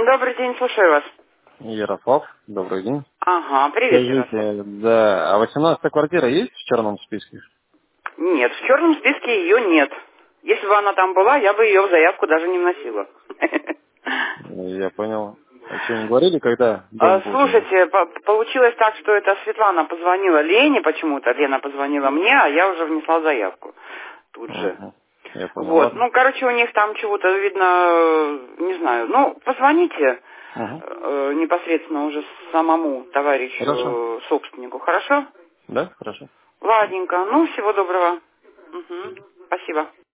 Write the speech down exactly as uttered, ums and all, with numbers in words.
Добрый день, слушаю вас. Ярослав, добрый день. Ага, привет, Ярослав. Скажите, да, а восемнадцатая квартира есть в черном списке? Нет, в черном списке ее нет. Если бы она там была, я бы ее в заявку даже не вносила. Я понял. А что, не говорили, когда А, дом будет? Слушайте, по- получилось так, что это Светлана позвонила Лене почему-то, Лена позвонила мне, а я уже внесла заявку тут же. Ага, я понял, Вот, ладно. ну, короче, у них там чего-то, видно, э, не знаю, ну, позвоните Ага, э, непосредственно уже самому хорошо. товарищу собственнику, хорошо? Да, хорошо. Ладненько, ну, всего доброго. Мгм. Спасибо.